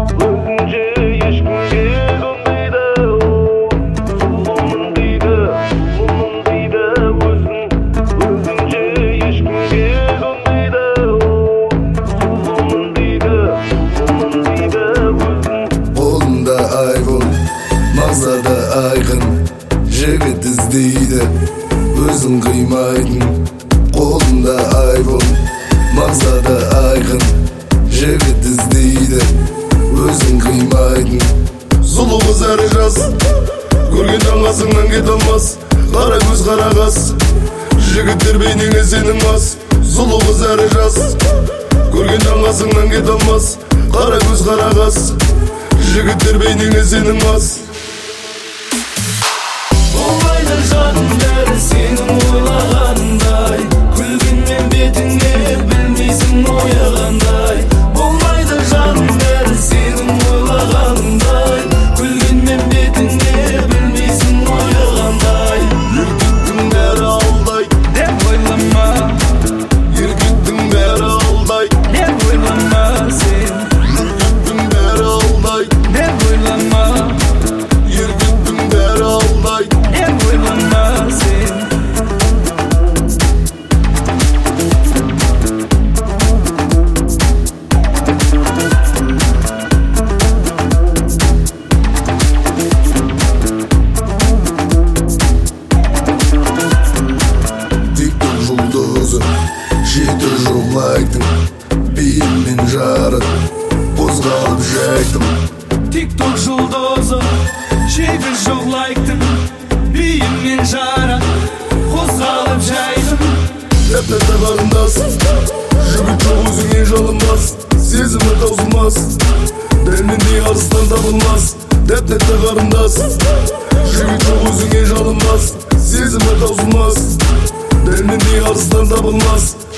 Өзінше ешкімге қонбайды. Сұлумын дейді, өзін. Өзінше ешкімге қонбайды. Сұлумын дейді, өзін. Қолында айфон, мақсаты айқын, жігіт іздейді, өзін қимайтын. Қолында айфон, мақсаты айқын, жігіт іздейді, өзін қимайтын. Сұлу қыз әрі жас, көрген жаңасыңнан кете алмас. Қара көз қара қас, жігіттер бейнеңе сенің мас. Сұлу қыз әрі жас, көрген жаңасыңнан кете алмас. Қара көз қара қас, жігіттер бейнеңе сенің мас. Болмайды жаным бәрі сенің ойлағандай, күлгенмен бетіңе білмейсің ояғандай. Болмайды жаным бәрі сенің ойлағандай, күлгенмен бетіңе білмейсің ояғандай. Еркектің бәрі алдай Деп ойлама, еркектің бәрі алдай деп ойлама сен. еркектің бәрі алдай Деп ойлама, еркектің бәрі алдай деп ойлама сен. тикток жұлдызы жеті жыл лайктың биіммен жарып қозғалып жайдым. Тикток жұлдызы шегі жоқ лайктың биіммен жарат қозғалып жайдым. Тәп-тәтті қарындас, жігіт жоқ өзіңе жалынбас. Сезімі таусылмас, дәлмендей арыстан табылмас. Тәп-тәтті қарындас, жігіт жоқ өзіңе жалынбас. Сезімі таусылмас, дәлмендей арыстан табылмас.